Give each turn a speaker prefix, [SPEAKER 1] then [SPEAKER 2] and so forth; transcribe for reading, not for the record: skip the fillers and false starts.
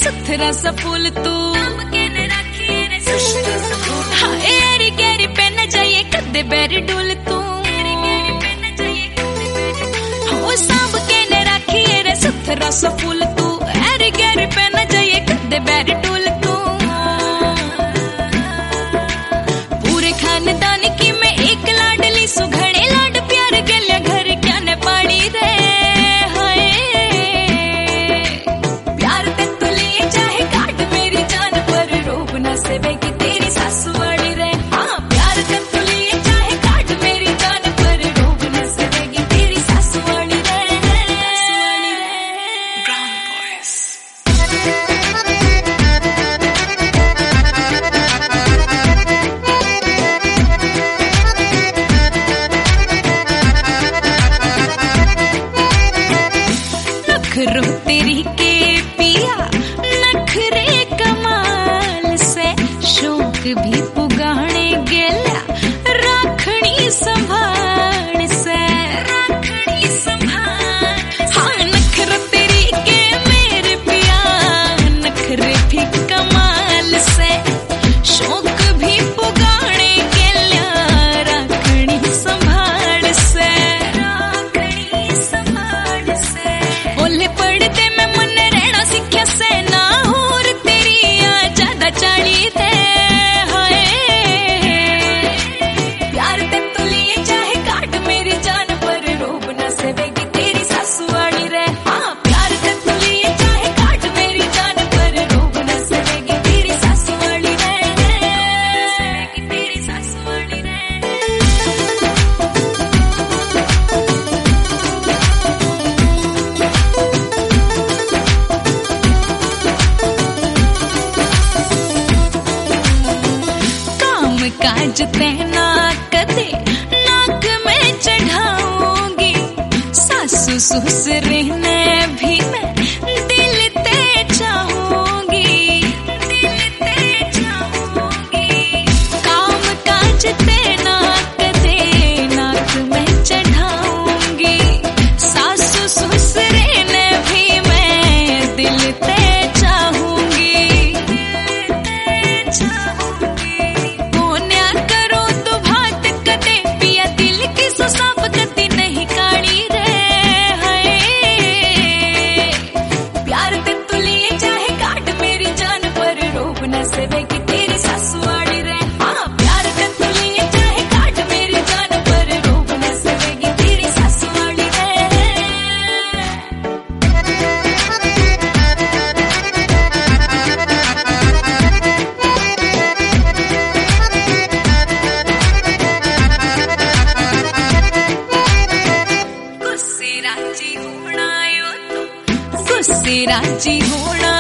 [SPEAKER 1] सुथरा सा फूल तू हाँ एरी गैरी पे न जाइए कदे बैरी डोल तू हो सांभ के न रखिए रे सुथरा सा फूल तू एरी गैरी पे न जाइए कदे बैरी डोल तू पूरे खानदान की मैं एक लाडली सुघड़े लाड प्यार गल्या घर क्या न पाड़ी रे नखरो तेरी के पिया नखरे कमाल से शौक भी पुगाने गेला राखणी संभाल से हाँ नखरो तेरी के मेरे पिया नखरे भी कमाल से शौक भी पुगाने गेला राखणी संभाल से बोले पढ़ते मैं मन रहना सीख्या से ना और तेरी ज्यादा चाली थे हाय प्यार ते तू लिए चाहे काट मेरी जान पर रोब न सकेगी तेरी सासू वाली रे हाँ प्यार ते तू लिए चाहे काट मेरी जान पर रोब न सकेगी तेरी सासू वाली रे तेरी सासू वाली रे काज तेना कदे नाक में चढ़ाऊंगी सासू ससुर ने भी मैं दिल ते चाहूंगी काम काज तेना कदे नाक में चढ़ाऊंगी सासू ससुर ने भी मैं दिल ते चाहूंगी राजी होना